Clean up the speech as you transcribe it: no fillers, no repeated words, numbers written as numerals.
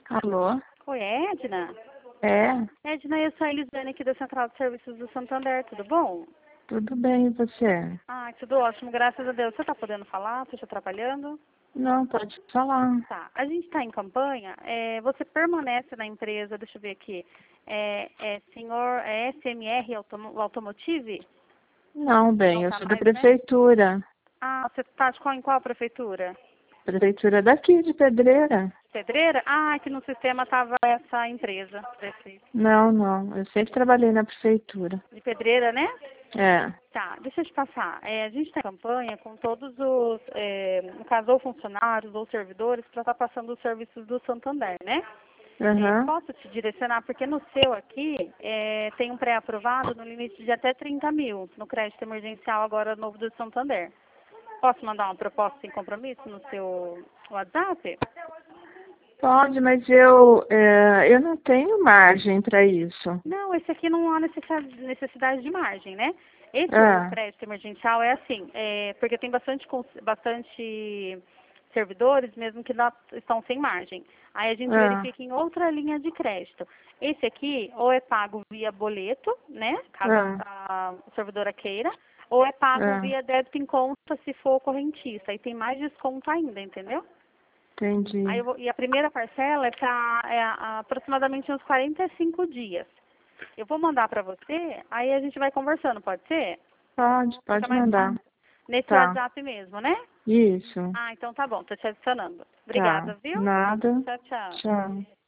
Alô? Oi, é Edna? É? Edna, eu sou a Elisane aqui da Central de Serviços do Santander, tudo bom? Tudo bem, e você? Ah, tudo ótimo, graças a Deus. Você tá podendo falar? Tô te atrapalhando? Não, pode falar. Tá. A gente está em campanha, você permanece na empresa, deixa eu ver aqui, SMR Automotive? Não, bem, Não eu tá sou da mais, né? prefeitura. Ah, você tá em qual prefeitura? Prefeitura daqui, de Pedreira. Pedreira? Ah, aqui no sistema tava essa empresa, Não, não, eu sempre trabalhei na prefeitura. de Pedreira, né? É. Tá, deixa eu te passar. A gente está em campanha com todos os, no caso, ou funcionários ou servidores, para estar passando os serviços do Santander, né? Aham. Posso te direcionar, porque no seu aqui tem um pré-aprovado no limite de até 30 mil no crédito emergencial agora novo do Santander. Posso mandar uma proposta sem compromisso no seu WhatsApp? Pode, mas eu não tenho margem para isso. Não, esse aqui não há necessidade de margem, né? Esse, o Ah, crédito emergencial é assim, porque tem bastante servidores, mesmo que estão sem margem. Aí a gente ah, verifica em outra linha de crédito. Esse aqui, ou é pago via boleto, né? Caso ah, a servidora queira, ou é pago ah, via débito em conta se for correntista. E tem mais desconto ainda, entendeu? entendi. E a primeira parcela é para aproximadamente uns 45 dias. Eu vou mandar para você, aí a gente vai conversando, pode ser? Fica Pode mais mandar. fácil. Nesse Tá. WhatsApp mesmo, né? Isso. Ah, então tá bom, tô te adicionando. Tá. Obrigada, viu? Nada. Tchau, tchau. Tchau.